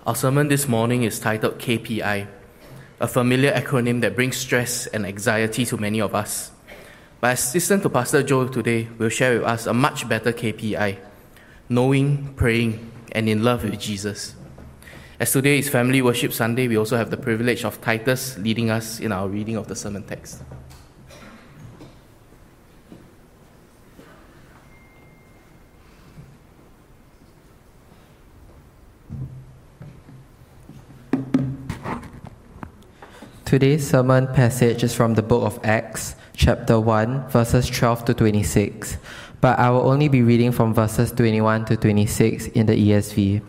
Our sermon this morning is titled KPI, a familiar acronym that brings stress and anxiety to many of us. My assistant to Pastor Joe today will share with us a much better KPI, knowing, praying, and in love with Jesus. As today is Family Worship Sunday, we also have the privilege of Titus leading us in our reading of the sermon text. Today's sermon passage is from the book of Acts, chapter 1, verses 12 to 26, but I will only be reading from verses 21 to 26 in the ESV.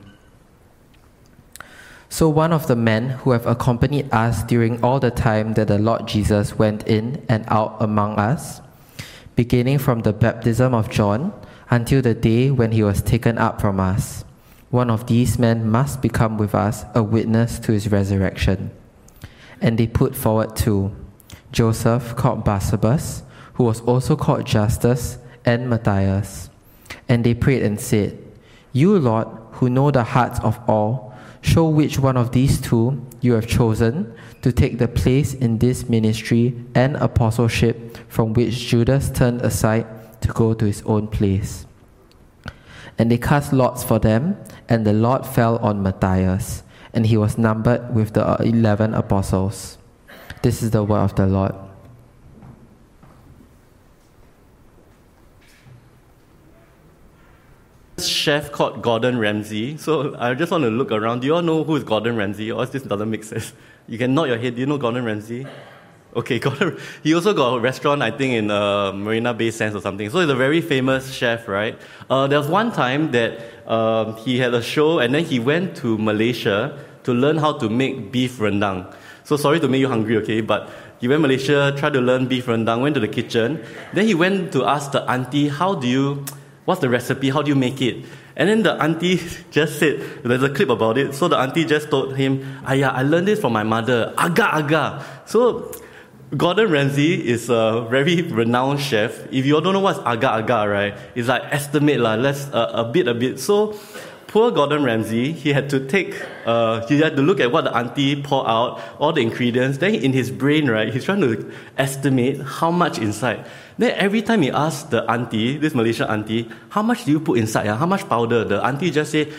So one of the men who have accompanied us during all the time that the Lord Jesus went in and out among us, beginning from the baptism of John until the day when he was taken up from us, one of these men must become with us a witness to his resurrection. And they put forward two, Joseph called Barsabas, who was also called Justus, and Matthias. And they prayed and said, You, Lord, who know the hearts of all, show which one of these two you have chosen to take the place in this ministry and apostleship from which Judas turned aside to go to his own place. And they cast lots for them, and the lot fell on Matthias, and he was numbered with the 11 apostles. This is the word of the Lord. Chef called Gordon Ramsay. So I just want to look around. Do you all know who is Gordon Ramsay? Or this doesn't make sense. You can nod your head. Do you know Gordon Ramsay? Okay, Gordon. He also got a restaurant, I think, in Marina Bay Sands or something. So he's a very famous chef, right? There was one time that he had a show, and then he went to Malaysia to learn how to make beef rendang. So sorry to make you hungry, okay? But he went to Malaysia, tried to learn beef rendang, went to the kitchen. Then he went to ask the auntie, what's the recipe? How do you make it? And then the auntie just said, there's a clip about it. So the auntie just told him, I learned this from my mother. Agak. So Gordon Ramsay is a very renowned chef. If you all don't know what's agak, right? It's like estimate, a bit. So poor Gordon Ramsay, he had to look at what the auntie poured out, all the ingredients. Then in his brain, right, he's trying to estimate how much inside. Then every time he asked the auntie, this Malaysian auntie, how much do you put inside? How much powder? The auntie just say,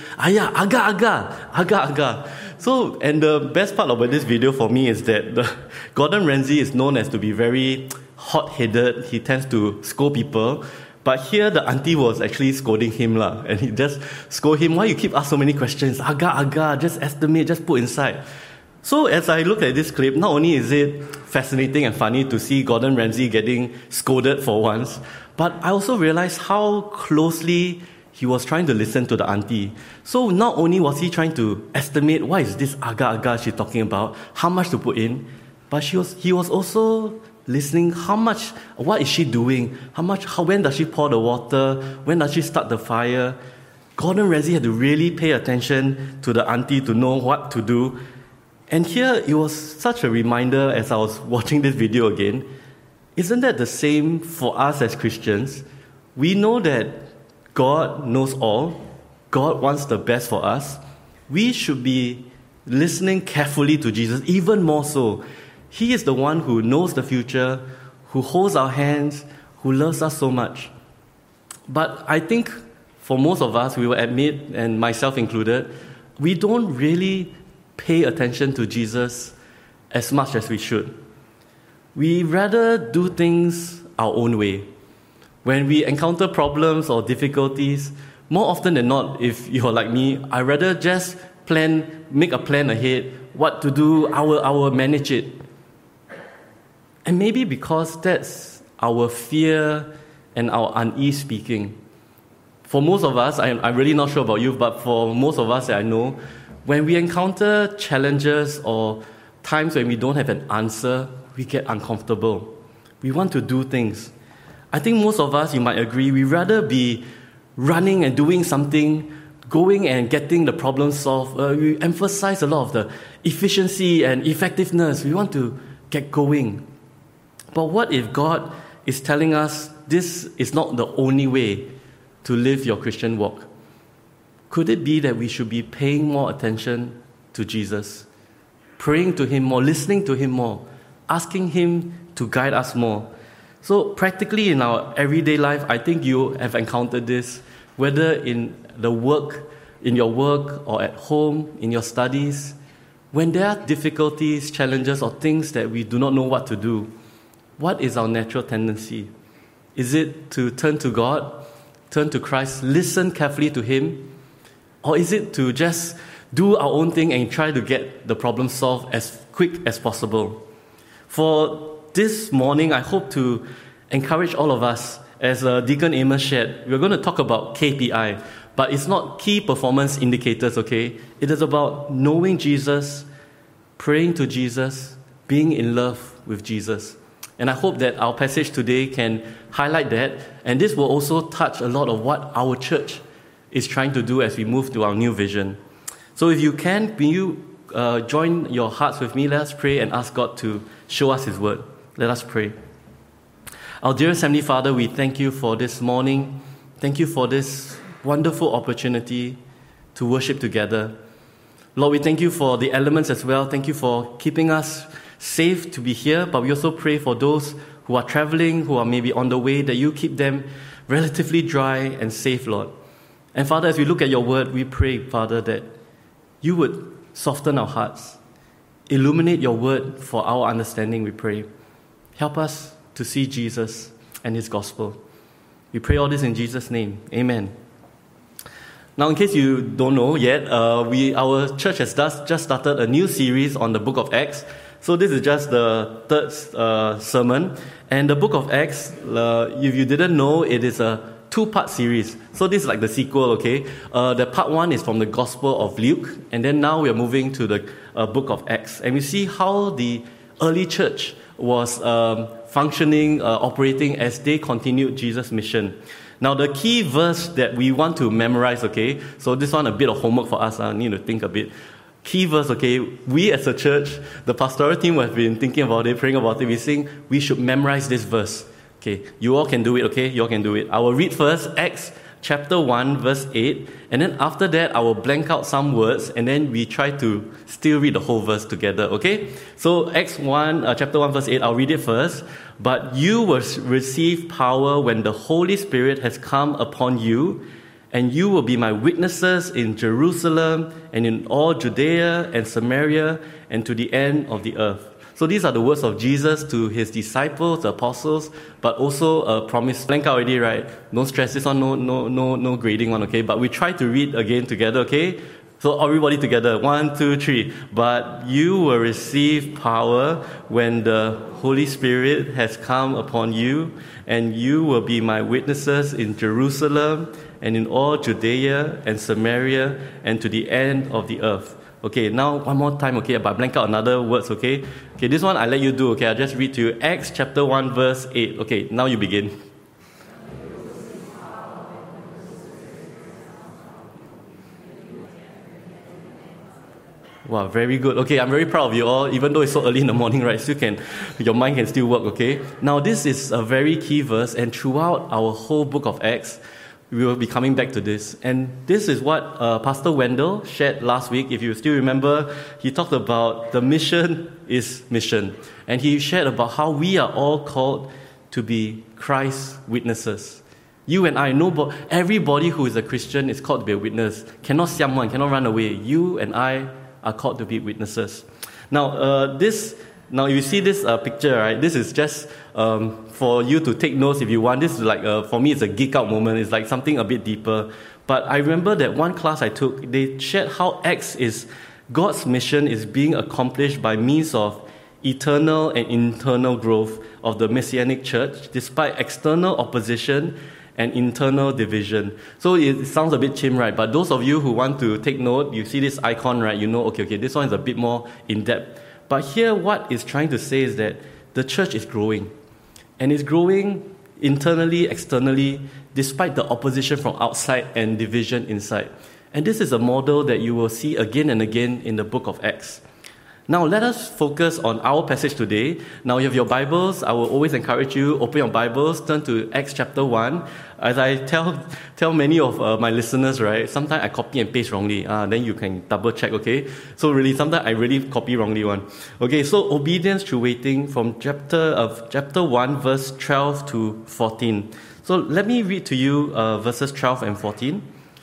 agak. So, and the best part about this video for me is that Gordon Ramsay is known as to be very hot-headed. He tends to scold people. But here the auntie was actually scolding him and he just scolded him, why you keep asking so many questions? Agak, just estimate, just put inside. So as I look at this clip, not only is it fascinating and funny to see Gordon Ramsay getting scolded for once, but I also realized how closely he was trying to listen to the auntie. So not only was he trying to estimate what is this agak she's talking about, how much to put in, but he was also listening, what is she doing? When does she pour the water? When does she start the fire? Gordon Ramsay had to really pay attention to the auntie to know what to do. And here, it was such a reminder as I was watching this video again. Isn't that the same for us as Christians? We know that God knows all. God wants the best for us. We should be listening carefully to Jesus, even more so. He is the one who knows the future, who holds our hands, who loves us so much. But I think for most of us, we will admit, and myself included, we don't really pay attention to Jesus as much as we should. We rather do things our own way. When we encounter problems or difficulties, more often than not, if you're like me, I rather just make a plan ahead, what to do, I will manage it. And maybe because that's our fear and our unease speaking. For most of us, I'm really not sure about you, but for most of us that I know, when we encounter challenges or times when we don't have an answer, we get uncomfortable. We want to do things. I think most of us, you might agree, we rather be running and doing something, going and getting the problem solved. We emphasize a lot of the efficiency and effectiveness. We want to get going. But what if God is telling us this is not the only way to live your Christian walk? Could it be that we should be paying more attention to Jesus, praying to Him more, listening to Him more, asking Him to guide us more. So practically in our everyday life, I think you have encountered this, whether in your work or at home, in your studies. When there are difficulties, challenges, or things that we do not know what to do, what is our natural tendency? Is it to turn to God, turn to Christ, listen carefully to Him? Or is it to just do our own thing and try to get the problem solved as quick as possible? For this morning, I hope to encourage all of us, as Deacon Amos shared, we're going to talk about KPI, but it's not key performance indicators, okay? It is about knowing Jesus, praying to Jesus, being in love with Jesus. And I hope that our passage today can highlight that, and this will also touch a lot of what our church is trying to do as we move to our new vision. So if you can you join your hearts with me? Let us pray and ask God to show us His word. Let us pray. Our dearest Heavenly Father, we thank You for this morning. Thank You for this wonderful opportunity to worship together. Lord, we thank You for the elements as well. Thank You for keeping us safe to be here, but we also pray for those who are traveling, who are maybe on the way, that You keep them relatively dry and safe, Lord. And Father, as we look at Your word, we pray, Father, that You would soften our hearts, illuminate Your word for our understanding, we pray. Help us to see Jesus and His gospel. We pray all this in Jesus' name. Amen. Now, in case you don't know yet, our church has just started a new series on the book of Acts. So this is just the third sermon. And the book of Acts, if you didn't know, it is a two-part series. So this is like the sequel, okay? The part one is from the Gospel of Luke, and then now we are moving to the book of Acts. And we see how the early church was functioning, operating as they continued Jesus' mission. Now, the key verse that we want to memorize, okay? So this one, a bit of homework for us. I need to think a bit. Key verse, okay? We as a church, the pastoral team have been thinking about it, praying about it. We think we should memorize this verse. Okay, you all can do it, okay? You all can do it. I will read first Acts chapter 1, verse 8. And then after that, I will blank out some words. And then we try to still read the whole verse together, okay? So Acts 1, chapter 1, verse 8, I'll read it first. But you will receive power when the Holy Spirit has come upon you. And you will be my witnesses in Jerusalem and in all Judea and Samaria and to the end of the earth. So these are the words of Jesus to His disciples, the apostles, but also a promise. Blank out already, right? Don't stress this one, no grading one, okay? But we try to read again together, okay? So everybody together, 1, 2, 3. But you will receive power when the Holy Spirit has come upon you, and you will be my witnesses in Jerusalem and in all Judea and Samaria and to the end of the earth. Okay, now one more time, okay, but blank out another words, okay? Okay, this one I let you do, okay? I'll just read to you. Acts chapter 1, verse 8. Okay, now you begin. Wow, very good. Okay, I'm very proud of you all. Even though it's so early in the morning, right? Your mind can still work, okay? Now, this is a very key verse, and throughout our whole book of Acts, we will be coming back to this. And this is what Pastor Wendell shared last week. If you still remember, he talked about the mission is mission. And he shared about how we are all called to be Christ's witnesses. You and I, everybody who is a Christian is called to be a witness. Cannot siam, cannot run away. You and I are called to be witnesses. Now, Now, if you see this picture, right, this is just for you to take notes if you want. This is like, for me, it's a geek out moment. It's like something a bit deeper. But I remember that one class I took, they shared how Acts is, God's mission is being accomplished by means of eternal and internal growth of the Messianic church, despite external opposition and internal division. So it sounds a bit chim, right? But those of you who want to take note, you see this icon, right? You know, okay, this one is a bit more in-depth. But here, what it's trying to say is that the church is growing. And it's growing internally, externally, despite the opposition from outside and division inside. And this is a model that you will see again and again in the book of Acts. Now, let us focus on our passage today. Now, you have your Bibles. I will always encourage you, open your Bibles, turn to Acts chapter 1. As I tell many of my listeners, right, sometimes I copy and paste wrongly. Then you can double check, okay? So really, sometimes I really copy wrongly one. Okay, so obedience through waiting from chapter 1, verse 12 to 14. So let me read to you verses 12 and 14.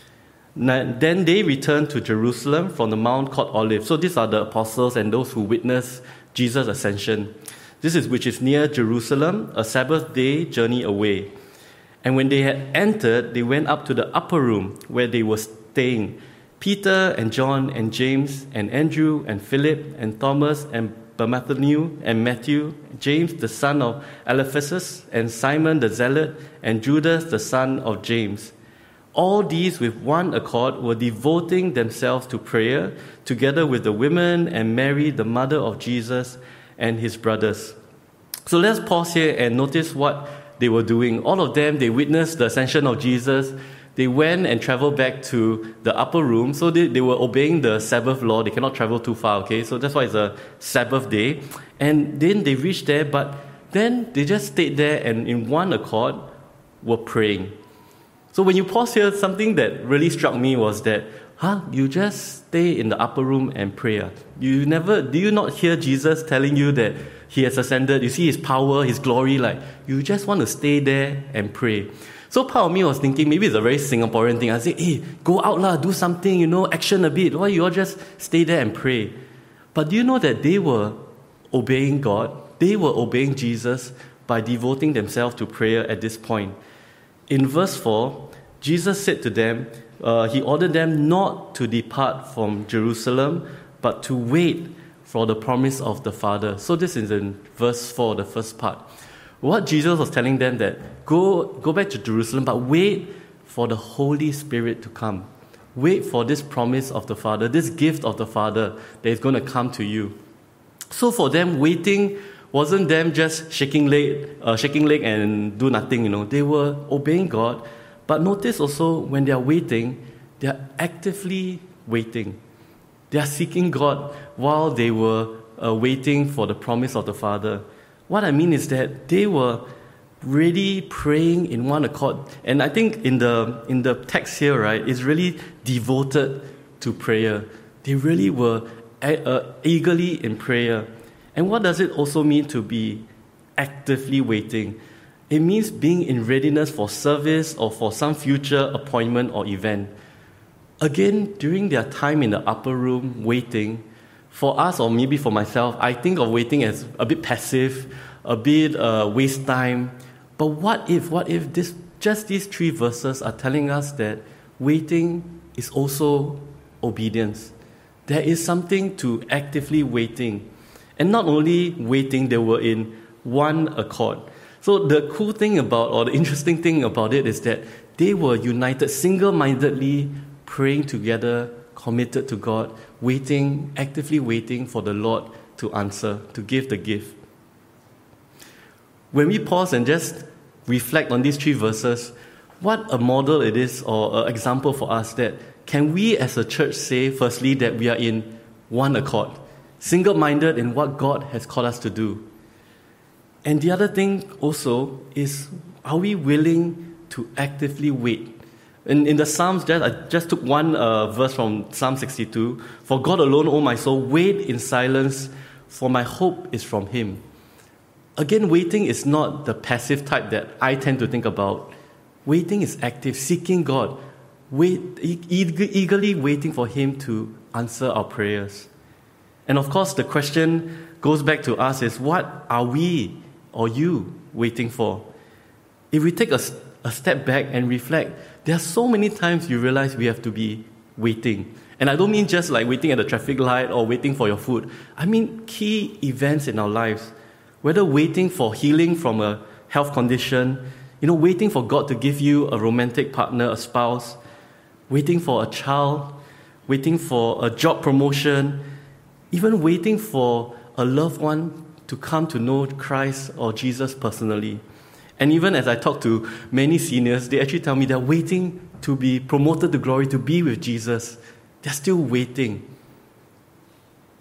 Then they returned to Jerusalem from the mount called Olives. So these are the apostles and those who witnessed Jesus' ascension. Which is near Jerusalem, a Sabbath day journey away. And when they had entered, they went up to the upper room where they were staying. Peter and John and James and Andrew and Philip and Thomas and Bartholomew and Matthew, James the son of Alphaeus and Simon the Zealot and Judas the son of James. All these with one accord were devoting themselves to prayer, together with the women and Mary, the mother of Jesus, and his brothers. So let's pause here and notice what they were doing. All of them, they witnessed the ascension of Jesus. They went and traveled back to the upper room. So they were obeying the Sabbath law. They cannot travel too far, okay? So that's why it's a Sabbath day. And then they reached there, but then they just stayed there and in one accord were praying. So when you pause here, something that really struck me was that, you just stay in the upper room and pray. Do you not hear Jesus telling you that he has ascended? You see his power, his glory, like you just want to stay there and pray. So part of me was thinking, maybe it's a very Singaporean thing. I say, hey, go out lah, do something, action a bit. Why you all just stay there and pray? But do you know that they were obeying God? They were obeying Jesus by devoting themselves to prayer at this point. In verse 4, Jesus said to them, he ordered them not to depart from Jerusalem, but to wait for the promise of the Father. So this is in verse 4, the first part. What Jesus was telling them that go back to Jerusalem, but wait for the Holy Spirit to come. Wait for this promise of the Father, this gift of the Father that is going to come to you. So for them, waiting wasn't them just shaking leg and do nothing, They were obeying God. But notice also, when they are waiting, they are actively waiting. They are seeking God while they were waiting for the promise of the Father. What I mean is that they were really praying in one accord. And I think in the text here, right, it's really devoted to prayer. They really were eagerly in prayer. And what does it also mean to be actively waiting? It means being in readiness for service or for some future appointment or event. Again, during their time in the upper room waiting, for us or maybe for myself, I think of waiting as a bit passive, a bit waste time. But what if just these 3 verses are telling us that waiting is also obedience? There is something to actively waiting. And not only waiting, they were in one accord. So the cool thing the interesting thing about it is that they were united, single-mindedly praying together, committed to God, actively waiting for the Lord to answer, to give the gift. When we pause and just reflect on these 3 verses, what a model it is or an example for us that can we as a church say, firstly, that we are in one accord, single-minded in what God has called us to do. And the other thing also is, are we willing to actively wait? In the Psalms, I just took one verse from Psalm 62. For God alone, O my soul, wait in silence, for my hope is from Him. Again, waiting is not the passive type that I tend to think about. Waiting is active, seeking God, eagerly waiting for Him to answer our prayers. And of course, the question goes back to us is, what are we or you waiting for? If we take a step back and reflect, there are so many times you realize we have to be waiting. And I don't mean just like waiting at the traffic light or waiting for your food. I mean key events in our lives. Whether waiting for healing from a health condition, waiting for God to give you a romantic partner, a spouse, waiting for a child, waiting for a job promotion, even waiting for a loved one to come to know Christ or Jesus personally. And even as I talk to many seniors, they actually tell me they're waiting to be promoted to glory, to be with Jesus. They're still waiting.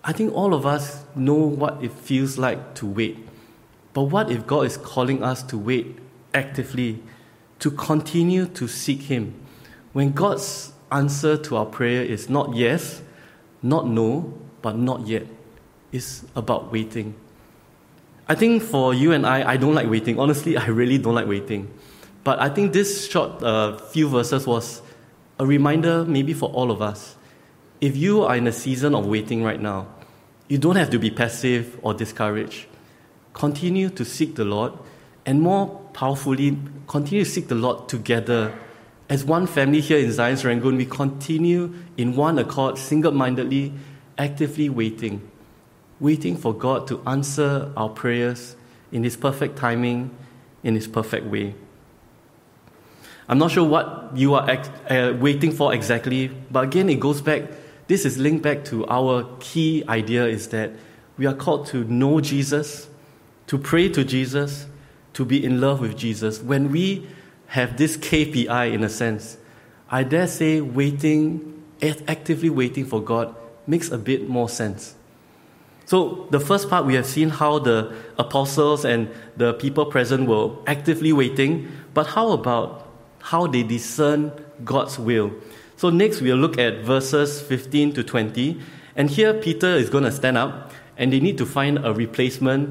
I think all of us know what it feels like to wait. But what if God is calling us to wait actively, to continue to seek Him? When God's answer to our prayer is not yes, not no, but not yet. It's about waiting. I think for you and I don't like waiting. Honestly, I really don't like waiting. But I think this short few verses was a reminder maybe for all of us. If you are in a season of waiting right now, you don't have to be passive or discouraged. Continue to seek the Lord, and more powerfully, continue to seek the Lord together. As one family here in Zion Serangoon, we continue in one accord, single-mindedly, actively waiting for God to answer our prayers in His perfect timing, in His perfect way. I'm not sure what you are waiting for exactly, but again, it goes back, this is linked back to our key idea is that we are called to know Jesus, to pray to Jesus, to be in love with Jesus. When we have this KPI in a sense, I dare say actively waiting for God makes a bit more sense. So the first part, we have seen how the apostles and the people present were actively waiting, but how about how they discern God's will? So next we'll look at verses 15 to 20, and here Peter is going to stand up, and they need to find a replacement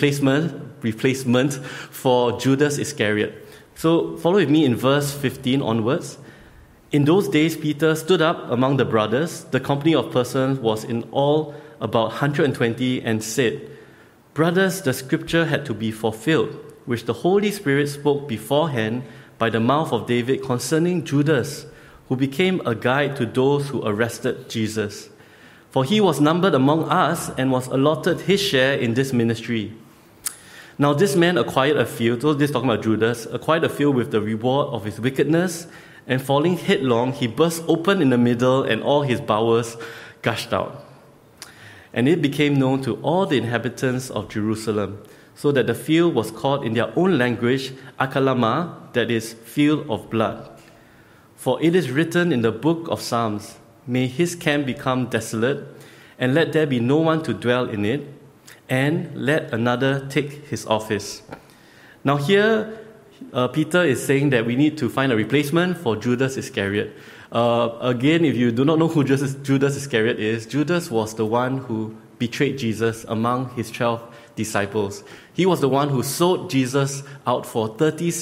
for Judas Iscariot. So follow with me in verse 15 onwards. In those days, Peter stood up among the brothers. The company of persons was in all about 120, and said, "Brothers, the scripture had to be fulfilled, which the Holy Spirit spoke beforehand by the mouth of David concerning Judas, who became a guide to those who arrested Jesus. For he was numbered among us and was allotted his share in this ministry. Now this man acquired a field," so this is talking about Judas, "acquired a field with the reward of his wickedness, and falling headlong, he burst open in the middle, and all his bowels gushed out. And it became known to all the inhabitants of Jerusalem, so that the field was called in their own language, Akalama, that is, field of blood. For it is written in the book of Psalms, May his camp become desolate, and let there be no one to dwell in it, and let another take his office." Now here, Peter is saying that we need to find a replacement for Judas Iscariot. Again, if you do not know who Judas Iscariot is, Judas was the one who betrayed Jesus among his 12 disciples. He was the one who sold Jesus out for 30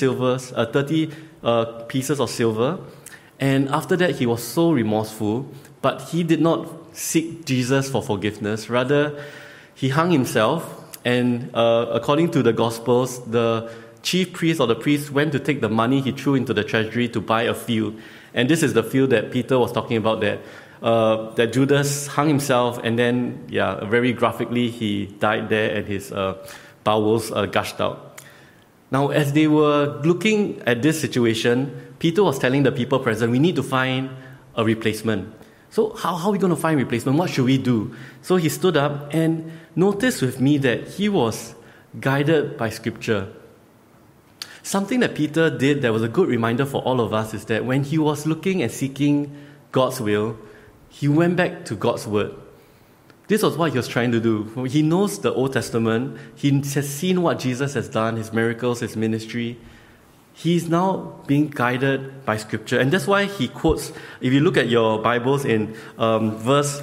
pieces of silver. And after that, he was so remorseful, but he did not seek Jesus for forgiveness. Rather, he hung himself, and according to the Gospels, the chief priest or the priest went to take the money he threw into the treasury to buy a field. And this is the field that Peter was talking about, that Judas hung himself, and then, very graphically, he died there, and his bowels gushed out. Now, as they were looking at this situation, Peter was telling the people present, we need to find a replacement. So how are we going to find a replacement? What should we do? So he stood up, and notice with me that he was guided by Scripture. Something that Peter did that was a good reminder for all of us is that when he was looking and seeking God's will, he went back to God's word. This was what he was trying to do. He knows the Old Testament. He has seen what Jesus has done, his miracles, his ministry. He's now being guided by Scripture. And that's why he quotes, if you look at your Bibles in verse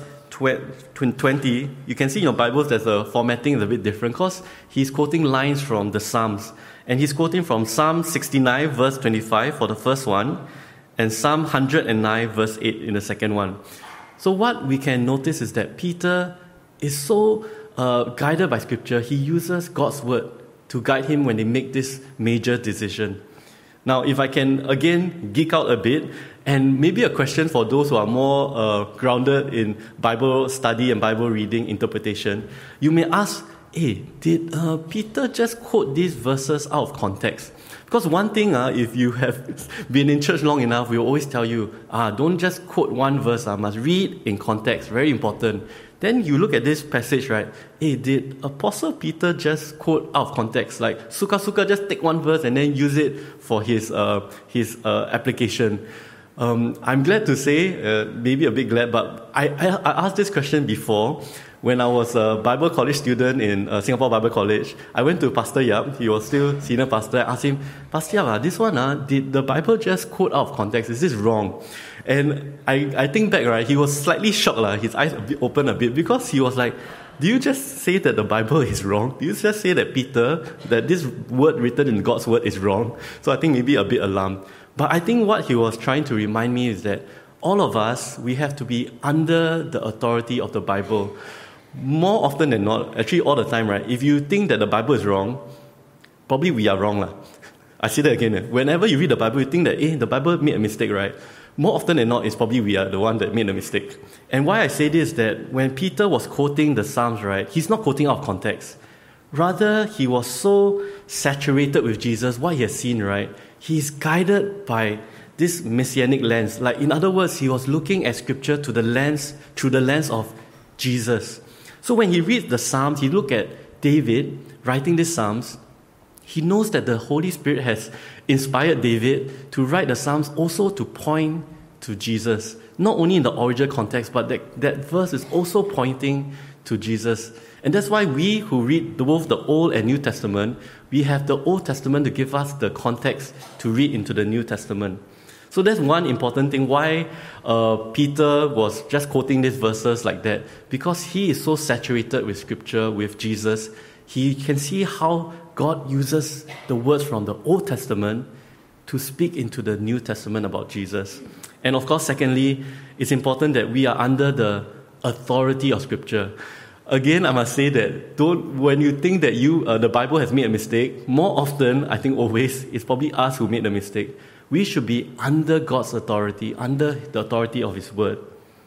20, you can see in your Bibles there's a formatting is a bit different because he's quoting lines from the Psalms. And he's quoting from Psalm 69, verse 25 for the first one, and Psalm 109, verse 8 in the second one. So what we can notice is that Peter is so guided by Scripture, he uses God's word to guide him when they make this major decision. Now, if I can, again, geek out a bit, and maybe a question for those who are more grounded in Bible study and Bible reading interpretation, you may ask, did Peter just quote these verses out of context? Because one thing, if you have been in church long enough, we will always tell you, don't just quote one verse, must read in context, very important. Then you look at this passage, right? Did Apostle Peter just quote out of context? Like, suka just take one verse and then use it for his application. I'm glad to say, maybe a bit glad, but I asked this question before. When I was a Bible college student in Singapore Bible College, I went to Pastor Yap. He was still senior pastor. I asked him, Pastor Yap, this one, did the Bible just quote out of context? Is this wrong? And I think back, right, he was slightly shocked. His eyes opened a bit because he was like, do you just say that the Bible is wrong? Do you just say that Peter, that this word written in God's word is wrong? So I think maybe a bit alarmed. But I think what he was trying to remind me is that all of us, we have to be under the authority of the Bible. More often than not, actually all the time, right? If you think that the Bible is wrong, probably we are wrong. I say that again. Whenever you read the Bible, you think that, the Bible made a mistake, right? More often than not, it's probably we are the one that made a mistake. And why I say this is that when Peter was quoting the Psalms, right, he's not quoting out of context. Rather, he was so saturated with Jesus, what he has seen, right? He's guided by this messianic lens. Like, in other words, he was looking at Scripture through the lens of Jesus. So when he reads the Psalms, he look at David writing these Psalms. He knows that the Holy Spirit has inspired David to write the Psalms also to point to Jesus. Not only in the original context, but that verse is also pointing to Jesus. And that's why we who read both the Old and New Testament, we have the Old Testament to give us the context to read into the New Testament. So that's one important thing why Peter was just quoting these verses like that. Because he is so saturated with Scripture, with Jesus, he can see how God uses the words from the Old Testament to speak into the New Testament about Jesus. And of course, secondly, it's important that we are under the authority of Scripture. Again, I must say that when you think that the Bible has made a mistake, more often, I think always, it's probably us who made the mistake. We should be under God's authority, under the authority of His Word.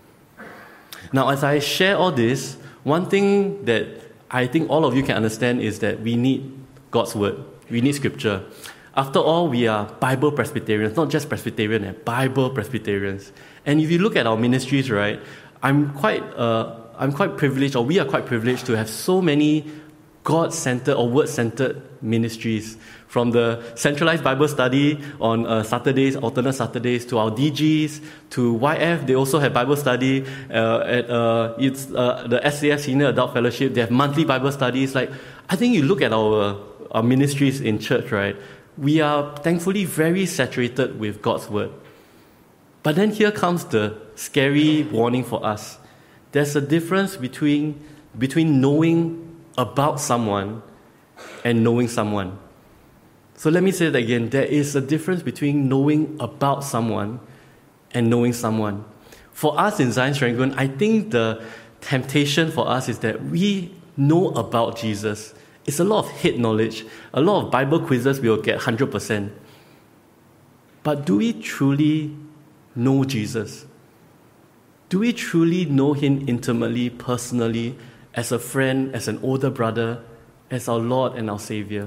Now, as I share all this, one thing that I think all of you can understand is that we need God's Word. We need Scripture. After all, we are Bible Presbyterians, not just Presbyterian, Bible Presbyterians. And if you look at our ministries, right, I'm quite privileged, or we are quite privileged to have so many God-centered or word-centered ministries. From the centralized Bible study on Saturdays, alternate Saturdays, to our DGs, to YF, they also have Bible study. At the SAF Senior Adult Fellowship, they have monthly Bible studies. Like, I think you look at our ministries in church, right? We are thankfully very saturated with God's Word. But then here comes the scary warning for us. There's a difference between knowing about someone and knowing someone. So let me say that again. There is a difference between knowing about someone and knowing someone. For us in Zion Serangoon, I think the temptation for us is that we know about Jesus. It's a lot of head knowledge. A lot of Bible quizzes we will get 100%. But do we truly know Jesus? Do we truly know Him intimately, personally, as a friend, as an older brother, as our Lord and our Savior?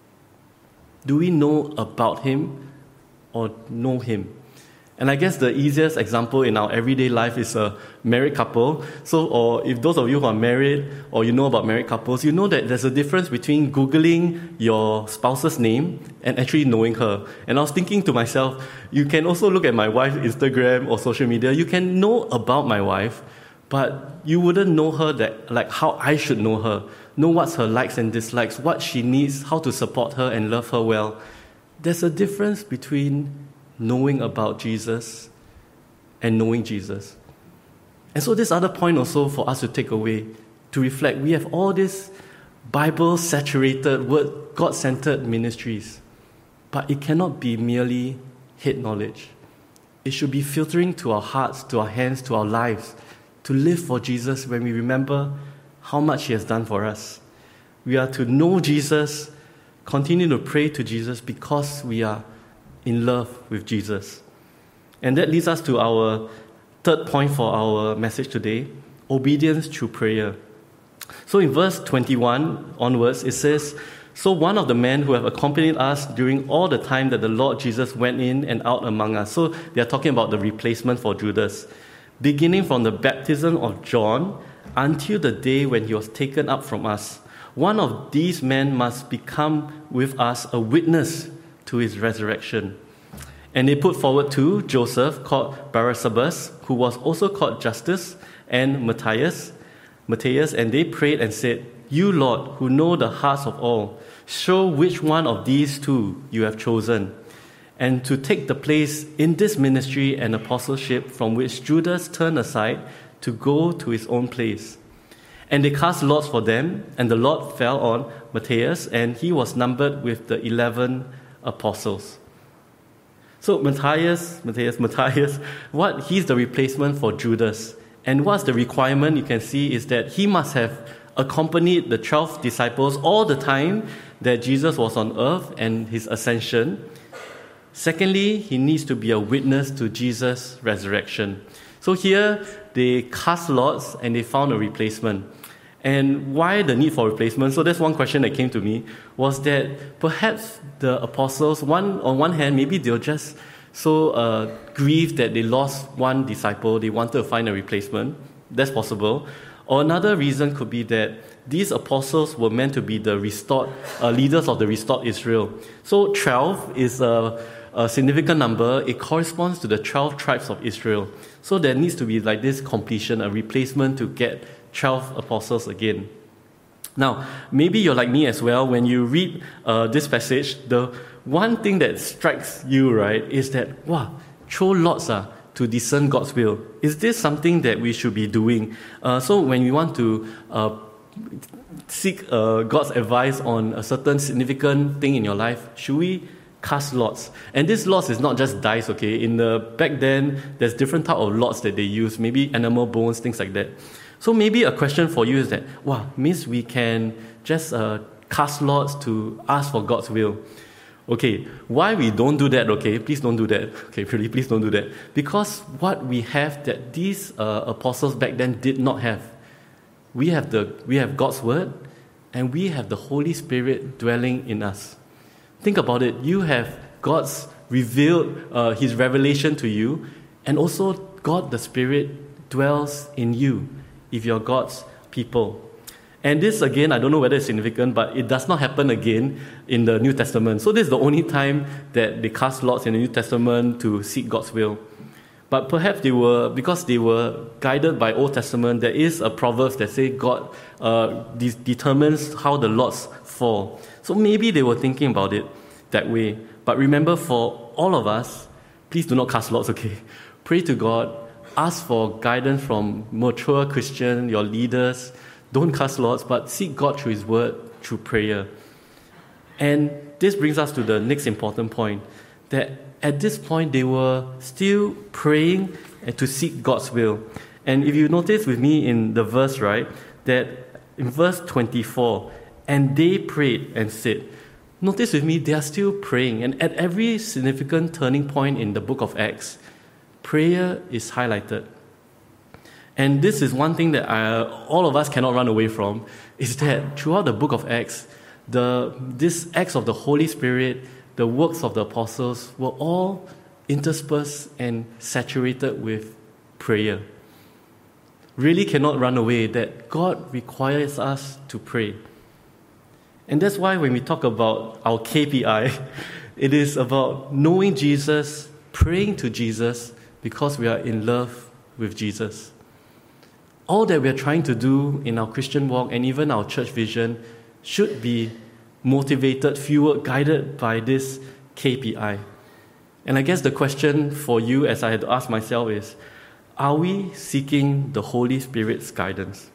Do we know about Him or know Him? And I guess the easiest example in our everyday life is a married couple. So, or if those of you who are married or you know about married couples, you know that there's a difference between Googling your spouse's name and actually knowing her. And I was thinking to myself, you can also look at my wife's Instagram or social media. You can know about my wife, but you wouldn't know her like how I should know her. Know what's her likes and dislikes, what she needs, how to support her and love her well. There's a difference between knowing about Jesus and knowing Jesus. And so this other point also for us to take away, to reflect, we have all these Bible-saturated, God-centered ministries, but it cannot be merely head knowledge. It should be filtering to our hearts, to our hands, to our lives, to live for Jesus when we remember how much He has done for us. We are to know Jesus, continue to pray to Jesus because we are in love with Jesus. And that leads us to our third point for our message today, obedience through prayer. So in verse 21 onwards, it says, "So one of the men who have accompanied us during all the time that the Lord Jesus went in and out among us." So they are talking about the replacement for Judas. "Beginning from the baptism of John until the day when he was taken up from us. One of these men must become with us a witness to his resurrection." And they put forward two, Joseph, called Barsabbas, who was also called Justus, and Matthias, and they prayed and said, "You, Lord, who know the hearts of all, show which one of these two you have chosen, and to take the place in this ministry and apostleship from which Judas turned aside to go to his own place." And they cast lots for them, and the lot fell on Matthias, and he was numbered with the 11 apostles. So Matthias, he's the replacement for Judas. And what's the requirement you can see is that he must have accompanied the 12 disciples all the time that Jesus was on earth and his ascension. Secondly, he needs to be a witness to Jesus' resurrection. So here, they cast lots and they found a replacement. And why the need for replacement? So that's one question that came to me, was that perhaps the apostles, on one hand, maybe they were just so grieved that they lost one disciple, they wanted to find a replacement. That's possible. Or another reason could be that these apostles were meant to be the restored leaders of the restored Israel. So 12 is a significant number. It corresponds to the 12 tribes of Israel. So there needs to be like this completion, a replacement to get 12 apostles again. Now, maybe you're like me as well. When you read this passage, the one thing that strikes you, right, is that, wow, throw lots to discern God's will. Is this something that we should be doing? So when we want to seek God's advice on a certain significant thing in your life, should we cast lots? And this lots is not just dice, okay? Back then, there's different type of lots that they use, maybe animal bones, things like that. So maybe a question for you is that, wow, means we can just cast lots to ask for God's will. Okay, why we don't do that, okay? Please don't do that. Okay, really, please don't do that. Because what we have that these apostles back then did not have, we have God's word, and we have the Holy Spirit dwelling in us. Think about it. You have God's revealed His revelation to you, and also God the Spirit dwells in you if you're God's people. And this, again, I don't know whether it's significant, but it does not happen again in the New Testament. So this is the only time that they cast lots in the New Testament to seek God's will. But perhaps because they were guided by Old Testament, there is a proverb that says God determines how the lots fall. So maybe they were thinking about it that way. But remember, for all of us, please do not cast lots, okay? Pray to God. Ask for guidance from mature Christians, your leaders. Don't cast lots, but seek God through His word, through prayer. And this brings us to the next important point, that at this point they were still praying to seek God's will. And if you notice with me in the verse, right, that in verse 24, and they prayed and said, notice with me, they are still praying. And at every significant turning point in the book of Acts, prayer is highlighted. And this is one thing that all of us cannot run away from, is that throughout the book of Acts, these acts of the Holy Spirit, the works of the apostles, were all interspersed and saturated with prayer. Really cannot run away that God requires us to pray. And that's why when we talk about our KPI, it is about knowing Jesus, praying to Jesus, because we are in love with Jesus. All that we are trying to do in our Christian walk and even our church vision should be motivated, fueled, guided by this KPI. And I guess the question for you, as I had to ask myself, is, are we seeking the Holy Spirit's guidance?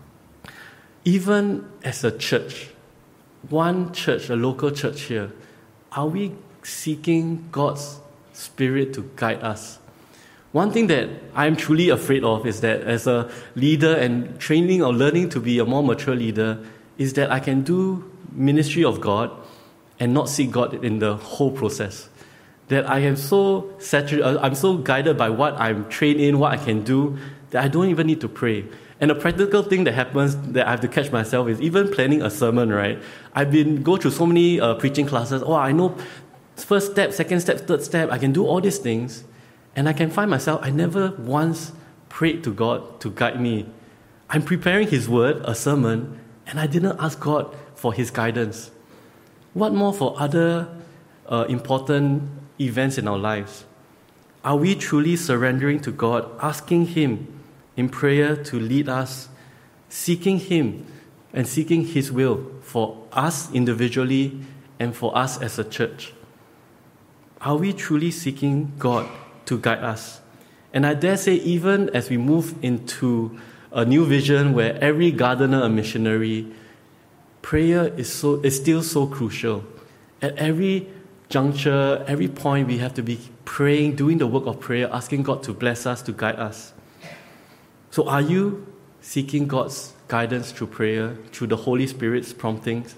Even as a church, one church, a local church here, are we seeking God's Spirit to guide us? One thing that I'm truly afraid of is that as a leader and training or learning to be a more mature leader, is that I can do ministry of God and not seek God in the whole process. That I am so saturated, I'm so guided by what I'm trained in, what I can do, that I don't even need to pray. And a practical thing that happens that I have to catch myself is even planning a sermon, right? I've go through so many preaching classes. Oh, I know first step, second step, third step. I can do all these things. And I can find myself, I never once prayed to God to guide me. I'm preparing His word, a sermon, and I didn't ask God for His guidance. What more for other important events in our lives? Are we truly surrendering to God, asking Him in prayer to lead us, seeking Him and seeking His will for us individually and for us as a church? Are we truly seeking God to guide us? And I dare say, even as we move into a new vision where every gardener a missionary, prayer is still so crucial. At every juncture, every point, we have to be praying, doing the work of prayer, asking God to bless us, to guide us. So are you seeking God's guidance through prayer, through the Holy Spirit's promptings?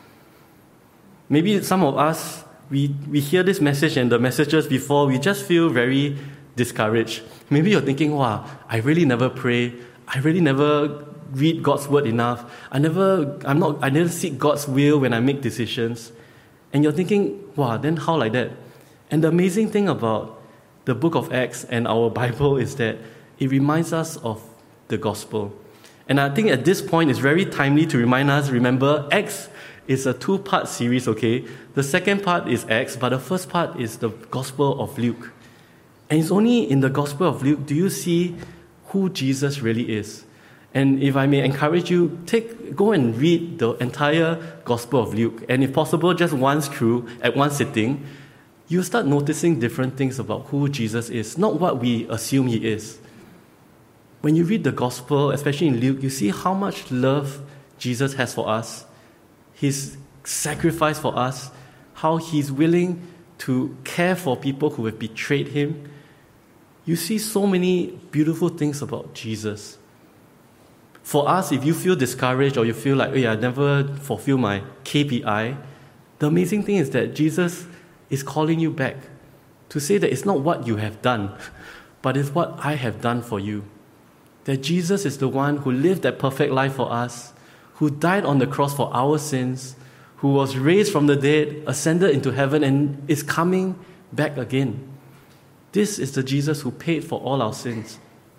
Maybe some of us, we hear this message and the messages before, we just feel very discouraged. Maybe you're thinking, wow, I really never pray. I really never read God's word enough. I never seek God's will when I make decisions. And you're thinking, wow, then how like that? And the amazing thing about the book of Acts and our Bible is that it reminds us of the gospel. And I think at this point it's very timely to remind us, remember, Acts is a 2-part series, okay? The second part is Acts, but the first part is the Gospel of Luke. And it's only in the Gospel of Luke do you see who Jesus really is. And if I may encourage you, go and read the entire Gospel of Luke. And if possible, just once through, at one sitting, you'll start noticing different things about who Jesus is, not what we assume He is. When you read the Gospel, especially in Luke, you see how much love Jesus has for us, His sacrifice for us, how He's willing to care for people who have betrayed Him. You see so many beautiful things about Jesus. For us, if you feel discouraged or you feel like, I never fulfill my KPI, the amazing thing is that Jesus is calling you back to say that it's not what you have done, but it's what I have done for you. That Jesus is the one who lived that perfect life for us, who died on the cross for our sins, who was raised from the dead, ascended into heaven, and is coming back again. This is the Jesus who paid for all our sins.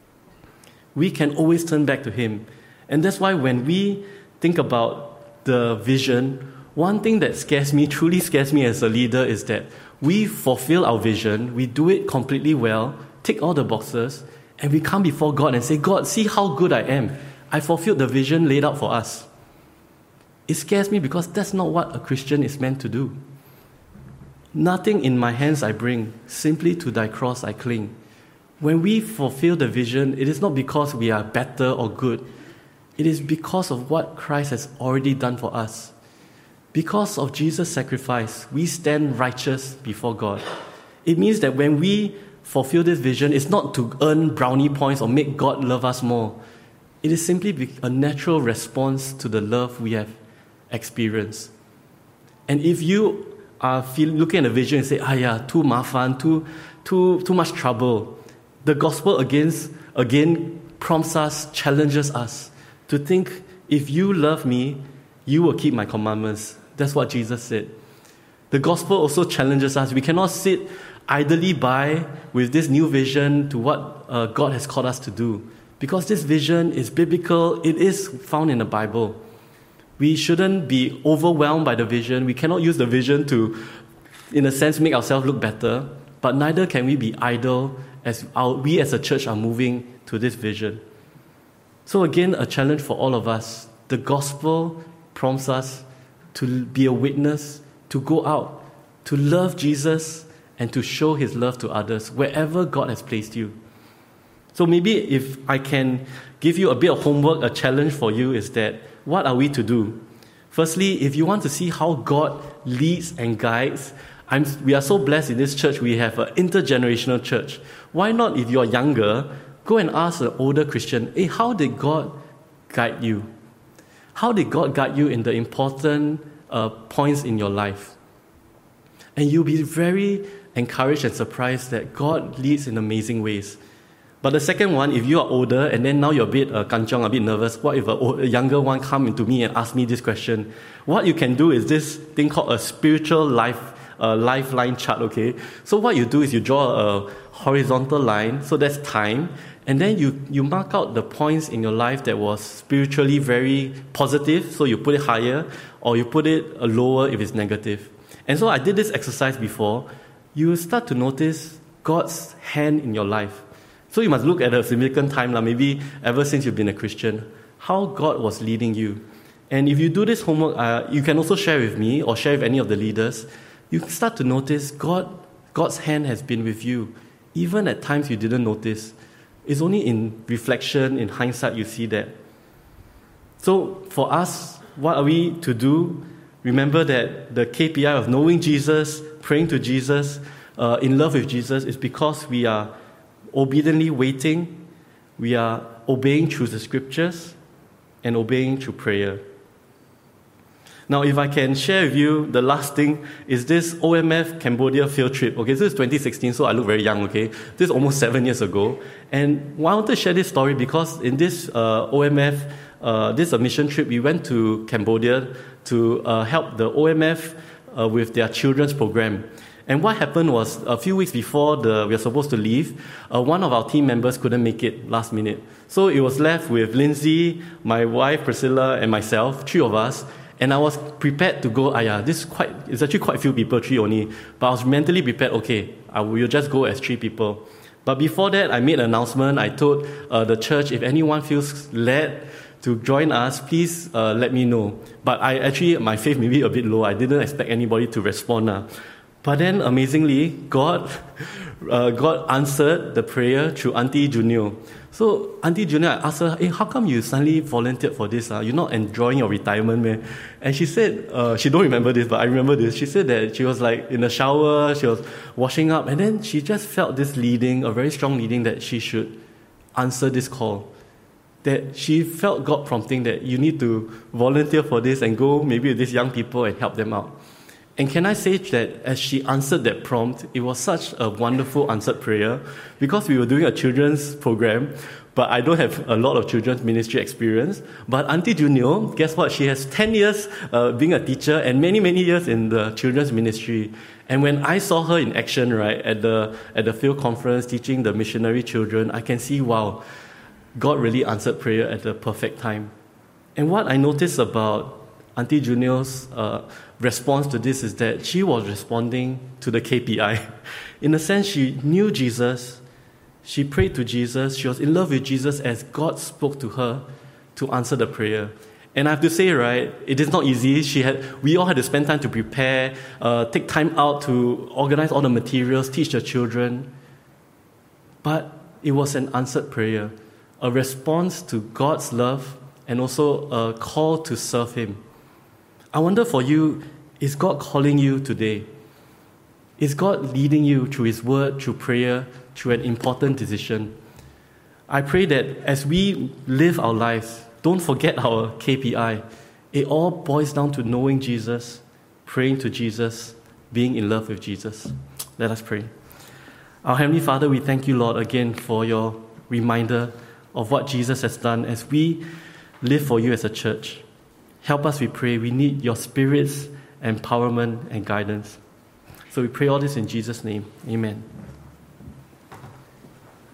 We can always turn back to Him. And that's why when we think about the vision, one thing that truly scares me as a leader is that we fulfill our vision, we do it completely well, tick all the boxes, and we come before God and say, God, see how good I am. I fulfilled the vision laid out for us. It scares me because that's not what a Christian is meant to do. Nothing in my hands I bring, simply to thy cross I cling. When we fulfill the vision, it is not because we are better or good. It is because of what Christ has already done for us. Because of Jesus' sacrifice, we stand righteous before God. It means that when we fulfill this vision, it's not to earn brownie points or make God love us more. It is simply a natural response to the love we have experienced. And if you are looking at the vision and say, too mafan, too much trouble, the gospel again prompts us, challenges us to think, if you love me, you will keep my commandments. That's what Jesus said. The gospel also challenges us. We cannot sit idly by with this new vision to what God has called us to do. Because this vision is biblical, it is found in the Bible. We shouldn't be overwhelmed by the vision. We cannot use the vision to, in a sense, make ourselves look better. But neither can we be idle as we as a church are moving to this vision. So again, a challenge for all of us. The gospel prompts us to be a witness, to go out, to love Jesus, and to show His love to others wherever God has placed you. So maybe if I can give you a bit of homework, a challenge for you is that, what are we to do? Firstly, if you want to see how God leads and guides, we are so blessed in this church, we have an intergenerational church. Why not, if you're younger, go and ask an older Christian, how did God guide you? How did God guide you in the important points in your life? And you'll be very encouraged and surprised that God leads in amazing ways. But the second one, if you are older and then now you're a bit kanchiong, a bit nervous, what if a younger one come into me and ask me this question? What you can do is this thing called a spiritual lifeline chart, okay? So what you do is you draw a horizontal line, so that's time, and then you mark out the points in your life that was spiritually very positive, so you put it higher, or you put it lower if it's negative. And so I did this exercise before. you will start to notice God's hand in your life. So you must look at a significant time, maybe ever since you've been a Christian, how God was leading you. And if you do this homework, you can also share with me or share with any of the leaders. You start to notice God's hand has been with you, even at times you didn't notice. It's only in reflection, in hindsight, you see that. So for us, what are we to do? Remember that the KPI of knowing Jesus, praying to Jesus, in love with Jesus, is because we are obediently waiting, we are obeying through the scriptures, and obeying through prayer. Now, if I can share with you, the last thing is this OMF Cambodia field trip. Okay, this is 2016, so I look very young, okay? This is almost 7 years ago. And I want to share this story because in this OMF, this mission trip, we went to Cambodia to help the OMF with their children's program. And what happened was, a few weeks before we were supposed to leave, one of our team members couldn't make it last minute. So it was left with Lindsay, my wife Priscilla, and myself, 3 of us. And I was prepared to go, it's actually quite a few people, 3 only. But I was mentally prepared, okay, I will just go as 3 people. But before that, I made an announcement. I told the church, if anyone feels led to join us, please let me know. But my faith may be a bit low. I didn't expect anybody to respond. But then, amazingly, God answered the prayer through Auntie Junio. So, Auntie Junio, I asked her, hey, how come you suddenly volunteered for this? You're not enjoying your retirement, man. And she said, she don't remember this, but I remember this. She said that she was like in the shower, she was washing up, and then she just felt this leading, a very strong leading, that she should answer this call. That she felt God prompting that you need to volunteer for this and go maybe with these young people and help them out. And can I say that as she answered that prompt, it was such a wonderful answered prayer, because we were doing a children's program, but I don't have a lot of children's ministry experience. But Auntie Junio, guess what? She has 10 years being a teacher and many, many years in the children's ministry. And when I saw her in action, right, at the field conference teaching the missionary children, I can see, wow, God really answered prayer at the perfect time. And what I noticed about Auntie Junio's response to this is that she was responding to the KPI. In a sense, she knew Jesus, she prayed to Jesus, she was in love with Jesus as God spoke to her to answer the prayer. And I have to say, right, it is not easy. We all had to spend time to prepare, take time out to organize all the materials, teach the children. But it was an answered prayer, a response to God's love, and also a call to serve Him. I wonder for you, is God calling you today? Is God leading you through His word, through prayer, through an important decision? I pray that as we live our lives, don't forget our KPI. It all boils down to knowing Jesus, praying to Jesus, being in love with Jesus. Let us pray. Our Heavenly Father, we thank you, Lord, again for your reminder of what Jesus has done as we live for you as a church. Help us, we pray. We need your Spirit's empowerment and guidance. So we pray all this in Jesus' name. Amen.